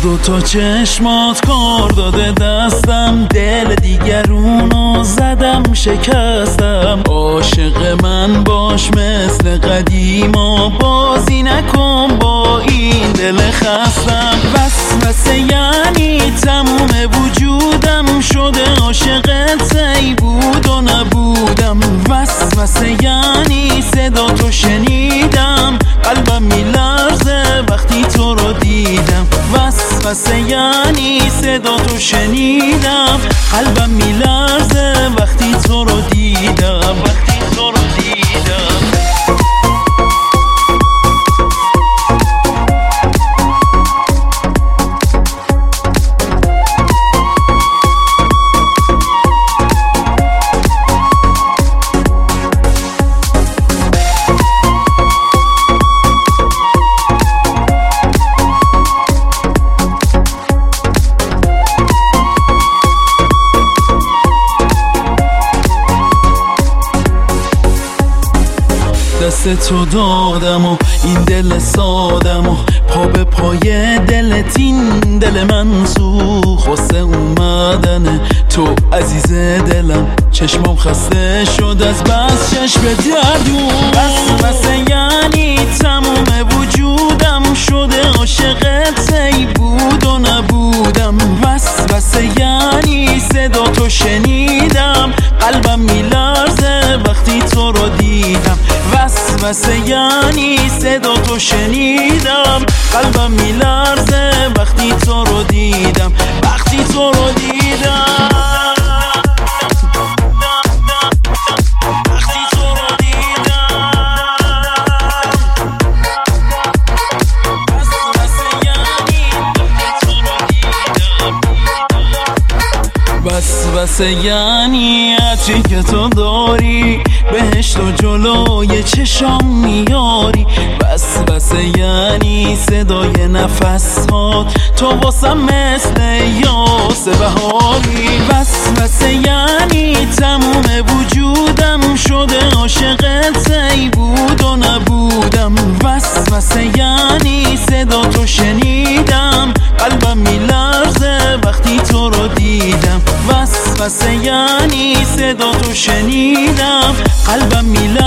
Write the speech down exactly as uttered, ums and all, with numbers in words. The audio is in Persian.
دو تا چشمات کار داده دستم، دل دیگرونو زدم شکستم. عاشق من باش مثل قدیما، بازی نکن با این دل خستم. وسوسه یعنی تموم وجودم شده عاشقت، ای بود و نبودم. وسوسه یعنی صدا تو شنیدم، قلبم میلرزه وقتی تو رو دیدم. وسوسه یعنی صدا تو شنیدم، قلبم میلرزه وقتی تو رو دیدم. وقتی تو رو دیدم. دست تو دادم و این دل سادم و پا به پای دلت این دل من سوخت. واسه اومدن تو عزیز دلم چشمام خسته شد از بس چشم دردون. وسوسه یعنی تموم وجودم شده عاشقت، ای بود و نبودم. وسوسه یعنی صدا تو شنیدم، قلبم میلرزه وقتی تو رو دیدم. وسوسه یعنی صدا تو شنیدم، قلبم میلرزه وقتی تو رو دیدم. وقتی تو رو دیدم. وقتی تو رو دیدم. وسوسه یعنی وقتی تو رو دیدم. وسوسه یعنی عطری که تو داری، بهشت و جلوی چشام میاری. وسوسه یعنی صدای نفس هات، تو واسم مثل یاس بهاری. وسوسه یعنی تموم وجودم شده عاشقت، ای بود و نبودم. وسوسه یعنی صدا تو شنیدم، قلبم میلرزه وقتی تو رو دیدم. وسوسه یعنی صدا تو شنیدم، قلبم میلرزه